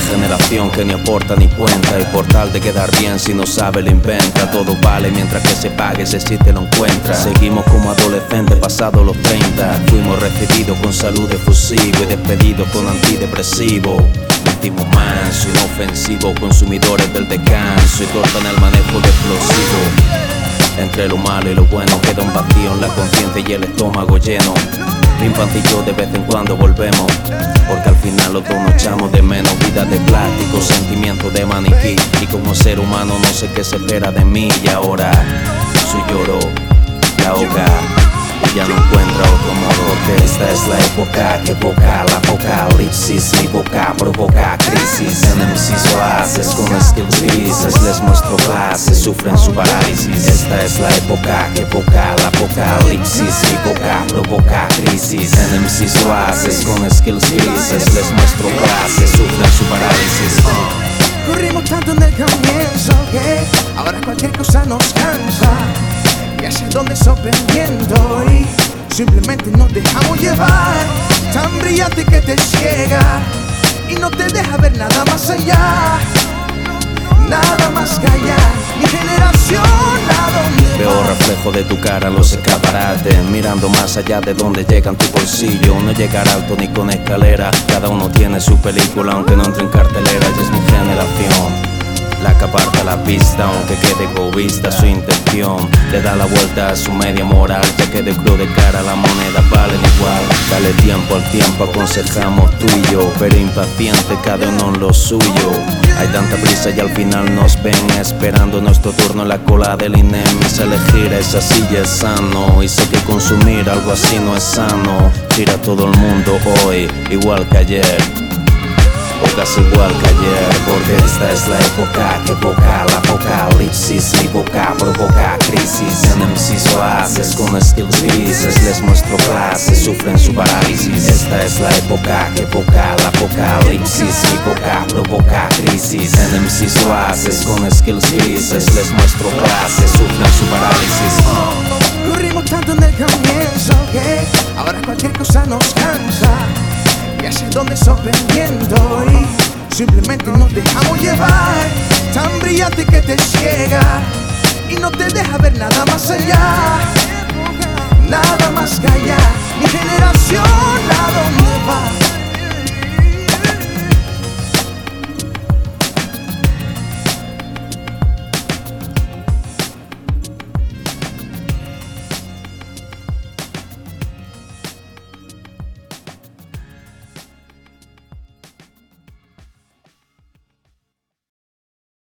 generación que ni aporta ni cuenta, y por tal de quedar bien si no sabe lo inventa. Todo vale mientras que se pague, si te lo encuentra. Seguimos como adolescentes pasados los 30. Fuimos recibidos con salud efusivo y despedidos con antidepresivo. Último manso, inofensivo, consumidores del descanso y cortan el manejo de explosivo. Entre lo malo y lo bueno queda un vacío en la conciencia y el estómago lleno. Mi infancia y yo de vez en cuando volvemos, porque al final los dos nos echamos de menos. Vida de plástico, sentimiento de maniquí, y como ser humano no sé qué se espera de mí. Y ahora su lloro la ahoga y ya no encuentra otro modo, porque esta es la época que evoca el apocalipsis. Mi boca provoca crisis en MCs oasis con skills grises. Les muestro clases, sufren su parálisis. Esta es la época que evoca el apocalipsis. Mi boca provoca crisis en MCs oasis con skills grises. Les muestro clases, sufren su parálisis. Corrimos tanto en el comienzo que ahora cualquier cosa nos cansa. Y hacia donde sorprendiendo y simplemente nos dejamos llevar. Tan brillante que te ciega y no te deja ver nada más allá. Nada más que allá. Mi generación a donde veo reflejo de tu cara en los escaparates, mirando más allá de donde llega en tu bolsillo. No llegar alto ni con escalera, cada uno tiene su película aunque no entre en cartelera. Y es mi generación la que aparta la vista, aunque quede egoísta su intención. Le da la vuelta a su media moral, ya que de cruz de cara la moneda valen igual. Dale tiempo al tiempo, aconsejamos tú y yo, pero impaciente cada uno en lo suyo. Hay tanta prisa y al final nos ven esperando nuestro turno en la cola del INEM. Es elegir esa silla es sano, y sé que consumir algo así no es sano. Tira todo el mundo hoy, igual que ayer, o casi igual que ayer, porque esta es la época que evoca el apocalipsis. Mi boca provoca crisis en MCs oasis con skills grises. Les muestro clases, sufren su parálisis. Esta es la época que evoca el apocalipsis. Mi boca provoca crisis en MCs oasis con skills grises. Les muestro clases, sufren su parálisis. corrimos tanto en el comienzo que ahora cualquier cosa nos cansa. Y hacia donde sorprendiendo y simplemente nos dejamos llevar. Tan brillante que te ciega y no te deja ver nada más allá. Nada más que allá.